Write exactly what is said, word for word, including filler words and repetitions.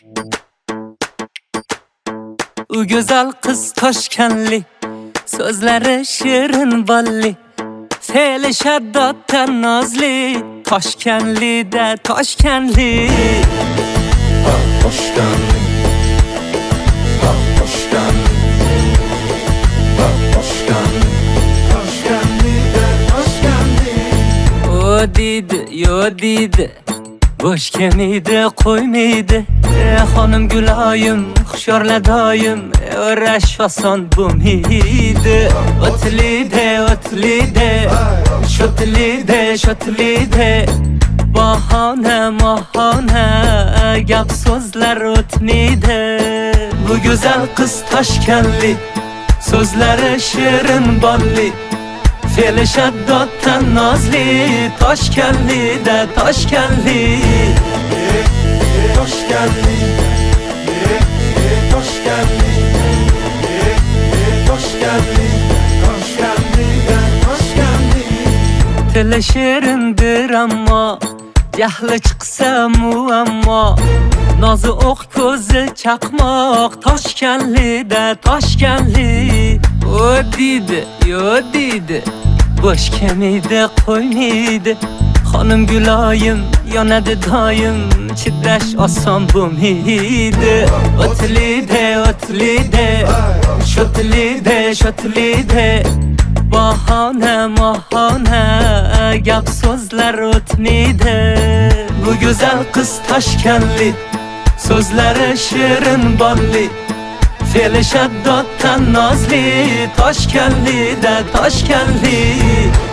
U güzel kız Toshkanli, sözleri şirin balli, fe'li shaddatdan nozli, Toshkanli de Toshkanli. Ha Toshkanli, ha Toshkanli, ha Toshkanli, Toshkanli de Toshkanli. O deydi, yo deydi, boş kemiydi, qo'ymaydi. E, xonim Guloyim, hushyorla doim, o'rash oson bo'lmaydi. O'tlide, o'tlide, shotlide, shotlide, bahona, mahona, gap so'zlar o'tmaydi. Bu go'zal qiz Toshkanli, so'zlari shirin bolli, fe'li shaddoddan nozli, Toshkanli de Toshkanli. Toshkanli, Toshkanli, Toshkanli, Toshkanli de Toshkanli. Tili shirindir ammo, jahli chiqsa muammo, nozi o'q ko'zi chaqmoq, Toshkanli de Toshkanli. O deydi, yo deydi, bosh kemiydi, qo'ymaydi. Xonim Guloyim, yonadi doim, chidash oson bo'lmaydi. O'tlide, o'tlide, shotlide, shotlide, bahona, mahona, gap so'zlar o'tmaydi. Bu go'zal qiz Toshkanli, so'zlari shirin bolli, fe'li shaddoddan nozli, Toshkanli de Toshkanli.